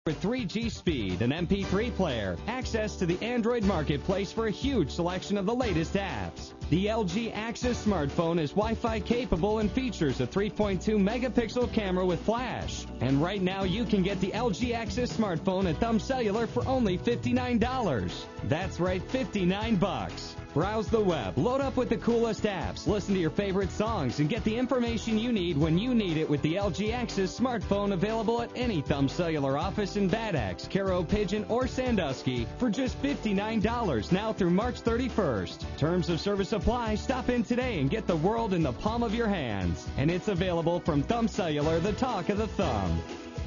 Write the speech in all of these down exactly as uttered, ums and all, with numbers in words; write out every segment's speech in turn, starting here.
For three G speed, an M P three player, access to the Android marketplace for a huge selection of the latest apps. The L G Axis smartphone is Wi-Fi capable and features a three point two megapixel camera with flash. And right now you can get the L G Axis smartphone at Thumb Cellular for only fifty-nine dollars. That's right, fifty-nine bucks. Browse the web, load up with the coolest apps, listen to your favorite songs, and get the information you need when you need it with the L G Axis smartphone, available at any Thumb Cellular office in Bad Axe, Caro, Pigeon, or Sandusky for just fifty-nine dollars now through March thirty-first. Terms of service apply. Stop in today and get the world in the palm of your hands. And it's available from Thumb Cellular, the talk of the thumb.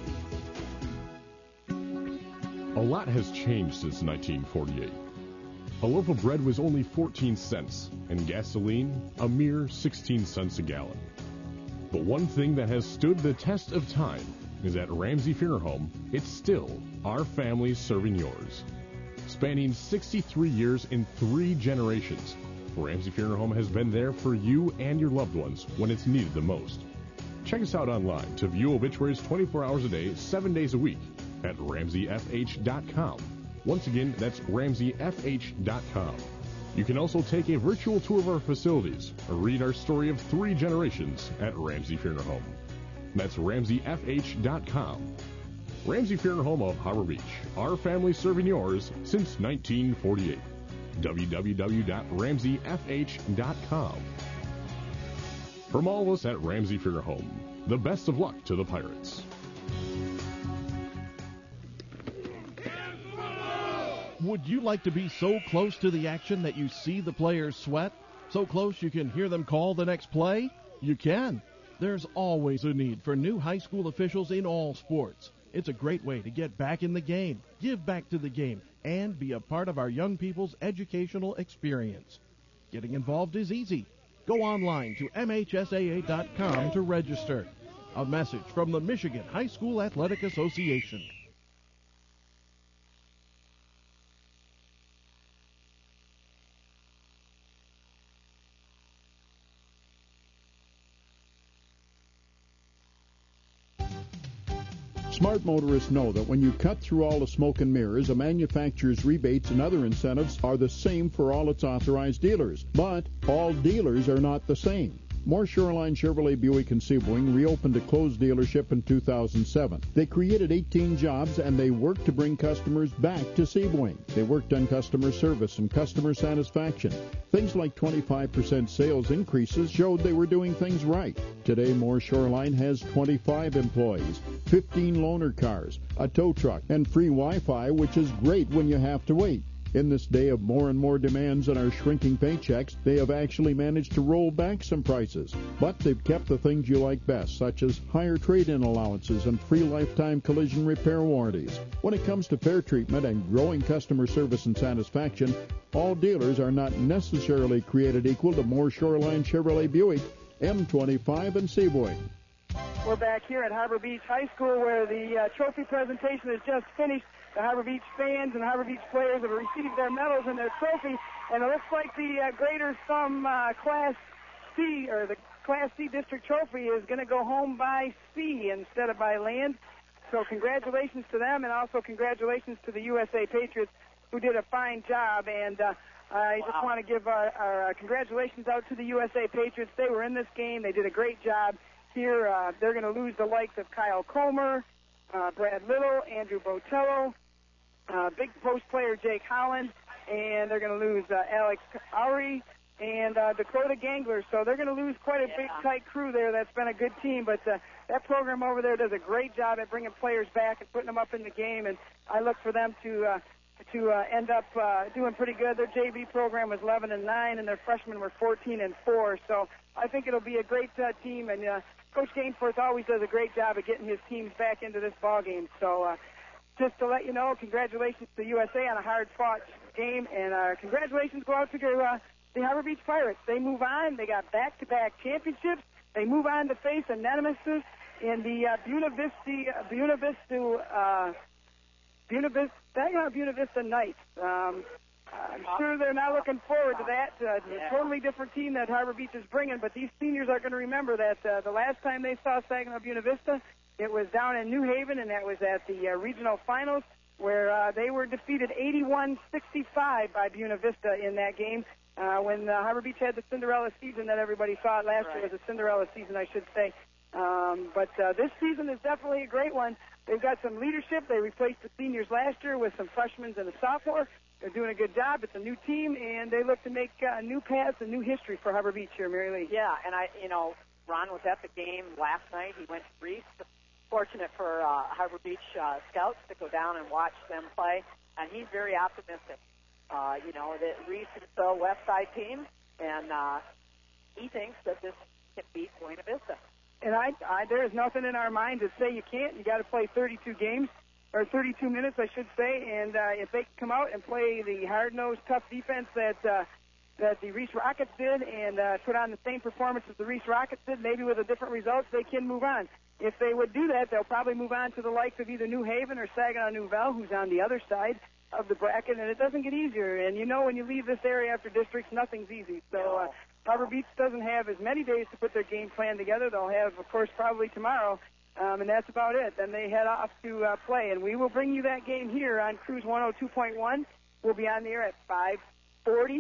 A lot has changed since nineteen forty-eight. A loaf of bread was only fourteen cents, and gasoline a mere sixteen cents a gallon. But one thing that has stood the test of time is at Ramsey Funeral Home, it's still our family serving yours. Spanning sixty-three years in three generations, Ramsey Funeral Home has been there for you and your loved ones when it's needed the most. Check us out online to view obituaries twenty-four hours a day, seven days a week at ramsey f h dot com. Once again, that's ramsey f h dot com. You can also take a virtual tour of our facilities or read our story of three generations at Ramsey Funeral Home. That's ramsey f h dot com. Ramsey Funeral Home of Harbor Beach, our family serving yours since nineteen forty-eight. w w w dot ramsey f h dot com. From all of us at Ramsey Funeral Home, the best of luck to the Pirates. Would you like to be so close to the action that you see the players sweat? So close you can hear them call the next play? You can. There's always a need for new high school officials in all sports. It's a great way to get back in the game, give back to the game, and be a part of our young people's educational experience. Getting involved is easy. Go online to m h s a a dot com to register. A message from the Michigan High School Athletic Association. Smart motorists know that when you cut through all the smoke and mirrors, a manufacturer's rebates and other incentives are the same for all its authorized dealers. But all dealers are not the same. Moore Shoreline Chevrolet Buick in Sebring reopened a closed dealership in two thousand seven. They created eighteen jobs, and they worked to bring customers back to Sebring. They worked on customer service and customer satisfaction. Things like twenty-five percent sales increases showed they were doing things right. Today, Moore Shoreline has twenty-five employees, fifteen loaner cars, a tow truck, and free Wi-Fi, which is great when you have to wait. In this day of more and more demands on our shrinking paychecks, they have actually managed to roll back some prices. But they've kept the things you like best, such as higher trade-in allowances and free lifetime collision repair warranties. When it comes to fair treatment and growing customer service and satisfaction, all dealers are not necessarily created equal to Moore Shoreline Chevrolet Buick, M twenty-five and Sebring. We're back here at Harbor Beach High School where the uh, trophy presentation is just finished. The Harbor Beach fans and Harbor Beach players have received their medals and their trophy, and it looks like the uh, Greater Thumb uh, Class C, or the Class C District Trophy, is going to go home by sea instead of by land. So congratulations to them, and also congratulations to the U S A Patriots, who did a fine job. And uh, I just want to give our, our uh, congratulations out to the U S A Patriots. They were in this game. They did a great job. Here, uh, they're going to lose the likes of Kyle Comer, uh, Brad Little, Andrew Botello, uh, big post player Jake Holland, and they're going to lose uh, Alex Ari and uh, Dakota Gangler. So they're going to lose quite a yeah. big, tight crew there. That's been a good team, but uh, that program over there does a great job at bringing players back and putting them up in the game, and I look for them to uh, to uh, end up uh, doing pretty good. Their J V program was eleven and nine, and their freshmen were fourteen and four. So I think it'll be a great uh, team, and uh, Coach Gainforth always does a great job of getting his teams back into this ball game. So uh, just to let you know, congratulations to U S A on a hard-fought game, and uh, congratulations go out to uh, the Harbor Beach Pirates. They move on. They got back-to-back championships. They move on to face a Nemesis in the uh, Buena Vista, Buena Vista, uh, Buena Vista, uh, Buena Vista Knights. Um, I'm sure they're not looking forward to that. Uh, it's a totally different team that Harbor Beach is bringing, but these seniors are going to remember that uh, the last time they saw Saginaw Buena Vista, It was down in New Haven, and that was at the uh, regional finals, where uh, they were defeated eighty-one sixty-five by Buena Vista in that game. Uh, when uh, Harbor Beach had the Cinderella season that everybody thought last right. year was a Cinderella season, I should say. Um, but uh, this season is definitely a great one. They've got some leadership. They replaced the seniors last year with some freshmen and a sophomore. They're doing a good job. It's a new team, and they look to make uh, new paths and new history for Harbor Beach here, Mary Lee. Yeah, and I, you know, Ron was at the game last night. He went to Reese. Fortunate for uh, Harbor Beach uh, scouts to go down and watch them play, and he's very optimistic. Uh, you know, that Reese is the West Side team, and uh, he thinks that this can beat Buena Vista. And I, I, there's nothing in our mind to say you can't. You got to play thirty-two games, or thirty-two minutes, I should say. And uh, if they come out and play the hard-nosed, tough defense that uh, that the Reese Rockets did, and uh, put on the same performance as the Reese Rockets did, maybe with a different result, they can move on. If they would do that, they'll probably move on to the likes of either New Haven or Saginaw New Val, who's on the other side of the bracket, and it doesn't get easier. And you know, when you leave this area after districts, nothing's easy. So uh, Harbor Beach doesn't have as many days to put their game plan together. They'll have, of course, probably tomorrow, um, and that's about it. Then they head off to uh, play, and we will bring you that game here on Cruise one oh two point one. We'll be on the air at five forty.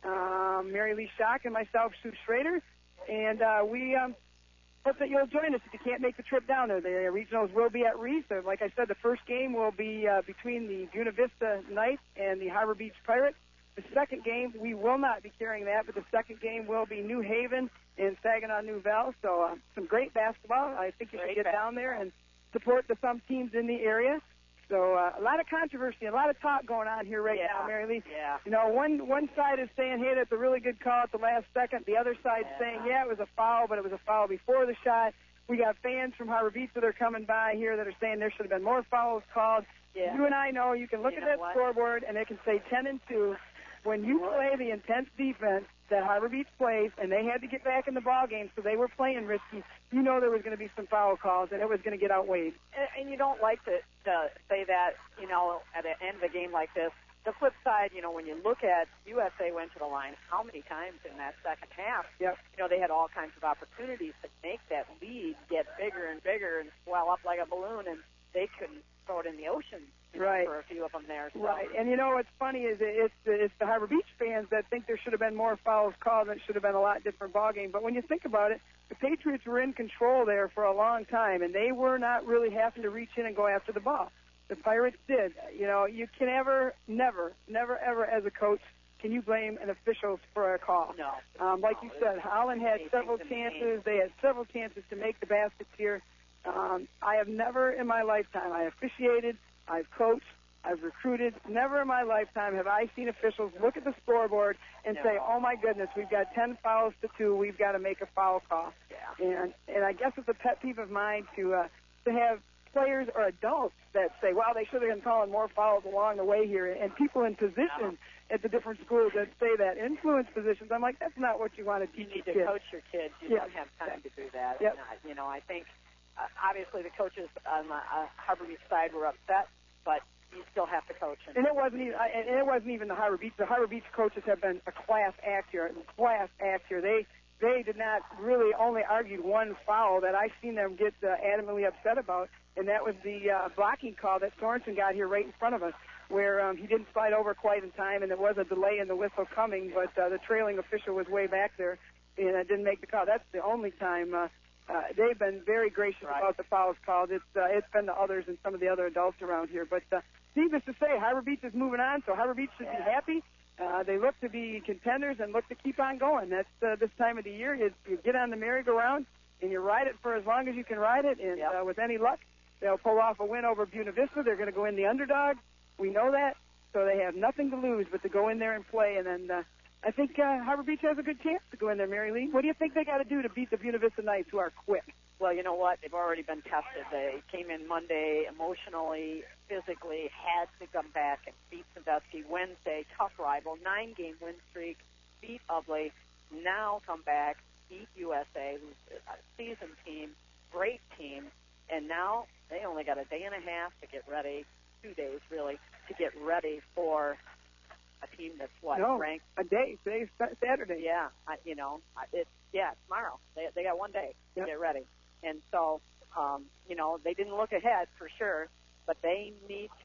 Um, Mary Lee Schock and myself, Sue Schrader, and uh, we um, hope that you'll join us if you can't make the trip down there. The regionals will be at Reese. Like I said, the first game will be uh, between the Buena Vista Knights and the Harbor Beach Pirates. The second game, we will not be carrying that, but the second game will be New Haven and Saginaw New Val. So uh, some great basketball. I think you should get down there and support the some teams in the area. So uh, a lot of controversy, a lot of talk going on here right yeah. now, Mary Lee. Yeah. You know, one one side is saying, hey, that's a really good call at the last second. The other side's yeah. saying, yeah, it was a foul, but it was a foul before the shot. We got fans from Harbor Beach that are coming by here that are saying there should have been more fouls called. Yeah. You and I know you can look you at know that what? scoreboard, and it can say ten and two. When you play the intense defense that Harbor Beach plays, and they had to get back in the ball game, so they were playing risky, you know there was going to be some foul calls, and it was going to get outweighed. And, and you don't like to, to say that, you know, at the end of a game like this. The flip side, you know, when you look at U S A went to the line how many times in that second half, yep. you know, they had all kinds of opportunities to make that lead get bigger and bigger and swell up like a balloon, and they couldn't throw it in the ocean. Right. For a few of them there. So. Right. And you know what's funny is it's, it's the Harbor Beach fans that think there should have been more fouls called and it should have been a lot different ball game. But when you think about it, the Patriots were in control there for a long time, and they were not really having to reach in and go after the ball. The Pirates did. You know, you can ever, never, never, ever as a coach can you blame an official for a call. No. Um, like you said, Holland had several chances. They had several chances to make the baskets here. Um, I have never in my lifetime, I officiated, I've coached, I've recruited. Never in my lifetime have I seen officials look at the scoreboard and no. say, oh, my goodness, we've got ten fouls to two. We've got to make a foul call. Yeah. And and I guess it's a pet peeve of mine to uh, to have players or adults that say, well, they should have been calling more fouls along the way here. And people in position no. at the different schools that say that, influence positions. I'm like, that's not what you want to teach You need your to kids. coach your kids. You Yep. don't have time to do that. Yep. And, uh, you know, I think uh, obviously the coaches on the uh, Harbor Beach side were upset, but you still have to coach. And, and it wasn't even, I- and it wasn't even the Harbor Beach. The Harbor Beach coaches have been a class act here, class act here. They they did not really only argue one foul that I've seen them get uh, adamantly upset about, and that was the uh, blocking call that Sorensen got here right in front of us, where um, he didn't slide over quite in time, and there was a delay in the whistle coming, but uh, the trailing official was way back there, and uh, didn't make the call. That's the only time. Uh, uh, they've been very gracious right. about the fouls called. It's uh, it's been the others and some of the other adults around here. But uh, needless to say, Harbor Beach is moving on, so Harbor Beach should yeah. be happy. Uh, they look to be contenders and look to keep on going. That's uh, this time of the year. Is you get on the merry-go-round and you ride it for as long as you can ride it, and yep. uh, with any luck, they'll pull off a win over Buena Vista. They're going to go in the underdog. We know that. So they have nothing to lose but to go in there and play. And then uh, I think uh, Harbor Beach has a good chance to go in there, Mary Lee. What do you think they got to do to beat the Buena Vista Knights, who are quick? Well, you know what? They've already been tested. They came in Monday emotionally, physically, had to come back and beat Sandusky. Wednesday, tough rival, nine-game win streak, beat Ubley. Now come back, beat U S A, who's a seasoned team, great team. And now they only got a day and a half to get ready, two days really, to get ready for a team that's what no, ranked a day. Today's Saturday. Yeah, I, you know, I- it's yeah, tomorrow. They they got one day Yep. to get ready, and so Um, you know, they didn't look ahead for sure, but they need